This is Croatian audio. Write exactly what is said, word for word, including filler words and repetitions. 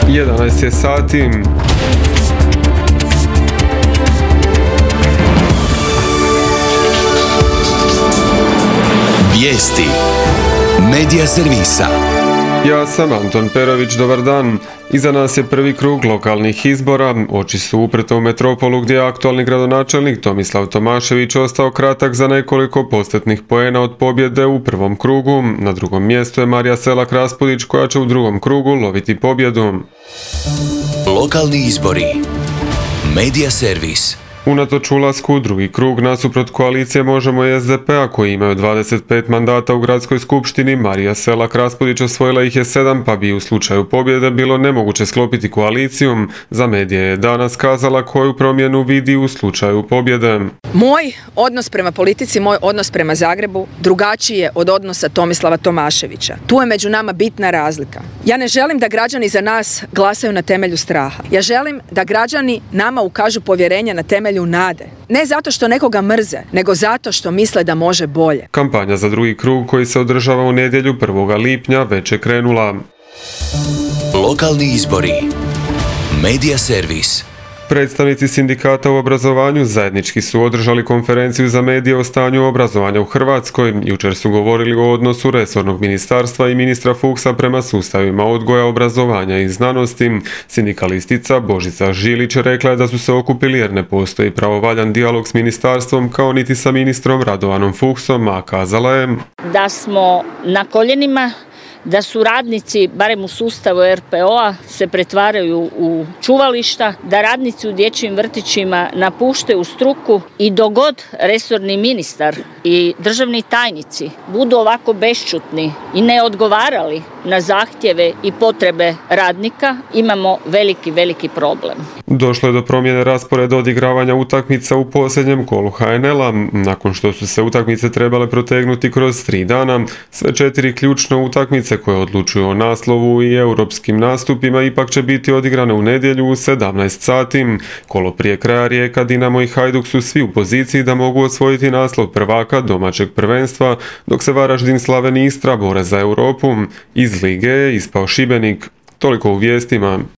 jedanaest je sati. Vijesti Medija servisa. Ja sam Anton Perović, dobar dan. Iza nas je prvi krug lokalnih izbora. Oči su uprte u metropolu gdje je aktualni gradonačelnik Tomislav Tomašević ostao kratak za nekoliko postotnih poena od pobjede u prvom krugu. Na drugom mjestu je Marija Selak Raspudić koja će u drugom krugu loviti pobjedu. Lokalni izbori. Medija servis. Unatoč ulasku u drugi krug nasuprot koalicije Možemo i S D P-a koji imaju dvadeset pet mandata u gradskoj skupštini, Marija Selak Raspudić osvojila ih je sedam, pa bi u slučaju pobjede bilo nemoguće sklopiti koaliciju. Za medije je danas kazala koju promjenu vidi u slučaju pobjede. Moj odnos prema politici, moj odnos prema Zagrebu drugačiji je od odnosa Tomislava Tomaševića. Tu je među nama bitna razlika. Ja ne želim da građani za nas glasaju na temelju straha. Ja želim da građani nama ukažu povjerenje na temelju nade. Ne zato što nekoga mrze, nego zato što misle da može bolje. Kampanja za drugi krug koji se održava u nedjelju prvog lipnja već je krenula. Lokalni izbori. Medija servis. Predstavnici sindikata u obrazovanju zajednički su održali konferenciju za medije o stanju obrazovanja u Hrvatskoj. Jučer su govorili o odnosu resornog ministarstva i ministra Fuchsa prema sustavima odgoja, obrazovanja i znanosti. Sindikalistica Božica Žilić rekla je da su se okupili jer ne postoji pravovaljan dijalog s ministarstvom kao niti sa ministrom Radovanom Fuchsom, a kazala je da smo na koljenima, da su radnici, barem u sustavu R P O-a, se pretvaraju u čuvališta, da radnici u dječjim vrtićima napuštaju struku i dok god resorni ministar i državni tajnici budu ovako bešćutni i ne odgovarali na zahtjeve i potrebe radnika, imamo veliki, veliki problem. Došlo je do promjene rasporeda odigravanja utakmica u posljednjem kolu H N L-a. Nakon što su se utakmice trebale protegnuti kroz tri dana, sve četiri ključne utakmice koje odlučuju o naslovu i europskim nastupima ipak će biti odigrane u nedjelju u sedamnaest sati. Kolo prije kraja Rijeka, Dinamo i Hajduk su svi u poziciji da mogu osvojiti naslov prvaka domaćeg prvenstva, dok se Varaždin, Slaven i Istra bore za Europu. Iz lige je ispao Šibenik. Toliko u vijestima.